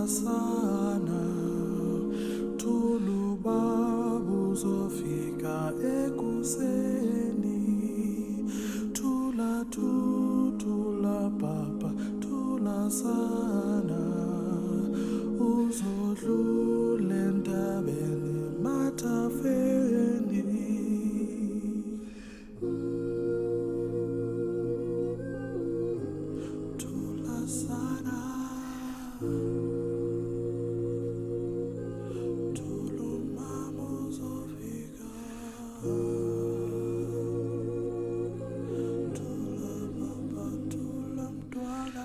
sana tulubabu zofika ekuseni tula papa tula sana uzodlule entabeni matafeni tula sana tulumamu zofika tula papa tula mtwala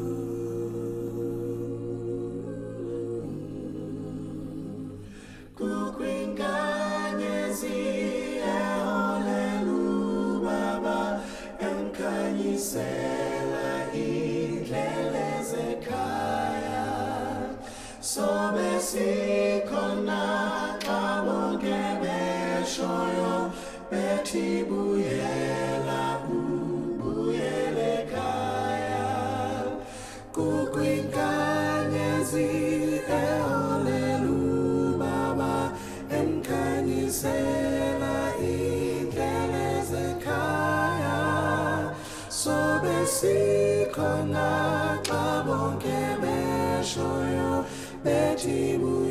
kukwinganyezi eholelu baba emkhanyisela indlela zekhaya sobe sikhona xa bonke beshoyo bethi buyela ubuyele ekhaya kukwinganyezi eholelu baba emkhanyisela indlela zekhaya sobe sikhona xa bonke beshoyo bethi